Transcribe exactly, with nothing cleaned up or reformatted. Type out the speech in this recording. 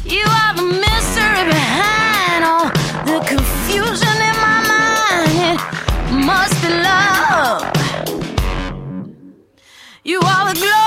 You are the mystery behind all the confusion in my mind. It must be love. You are the glow.